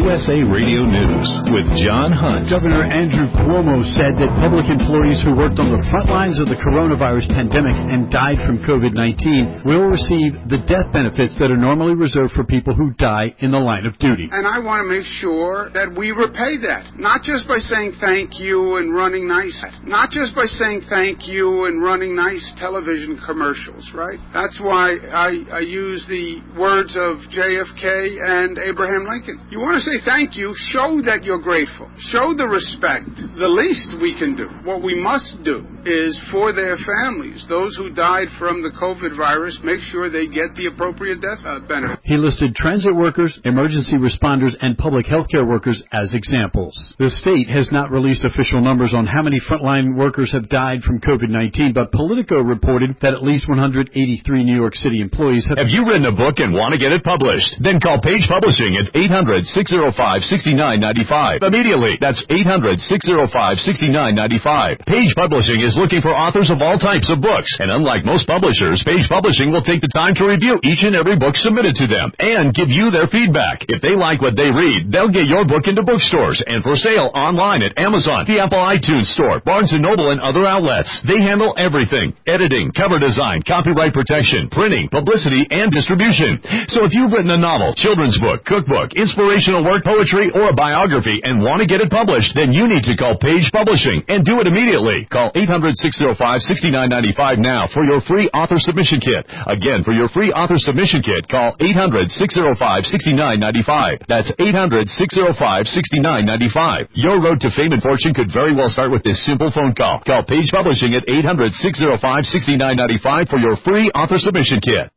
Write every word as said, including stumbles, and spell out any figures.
U S A Radio News with John Hunt. Governor Andrew Cuomo said that public employees who worked on the front lines of the coronavirus pandemic and died from COVID nineteen will receive the death benefits that are normally reserved for people who die in the line of duty. And I want to make sure that we repay that, not just by saying thank you and running nice, not just by saying thank you and running nice television commercials, right? That's why I, I use the words of J F K and Abraham Lincoln. You want to say thank you, show that you're grateful. Show the respect. The least we can do, what we must do, is for their families, those who died from the COVID virus, make sure they get the appropriate death uh, benefit. He listed transit workers, emergency responders, and public health care workers as examples. The state has not released official numbers on how many frontline workers have died from COVID nineteen, but Politico reported that at least one hundred eighty-three New York City employees have... Have you written a book and want to get it published? Then call Page Publishing at eight hundred, six oh five, six nine nine five. Immediately. That's eight hundred, six oh five, six nine nine five. Page Publishing is looking for authors of all types of books. And unlike most publishers, Page Publishing will take the time to review each and every book submitted to them and give you their feedback. If they like what they read, they'll get your book into bookstores and for sale online at Amazon, the Apple iTunes Store, Barnes and Noble, and other outlets. They handle everything: editing, cover design, copyright protection, printing, publicity, and distribution. So if you've written a novel, children's book, cookbook, inspirational work, poetry, or a biography and want to get it published, then you need to call Page Publishing and do it immediately. Call eight hundred, six oh five, six nine nine five now for your free author submission kit. Again, for your free author submission kit, call eight hundred, six oh five, six nine nine five. That's eight hundred, six oh five, six nine nine five. Your road to fame and fortune could very well start with this simple phone call. Call Page Publishing at eight hundred, six oh five, six nine nine five for your free author submission kit.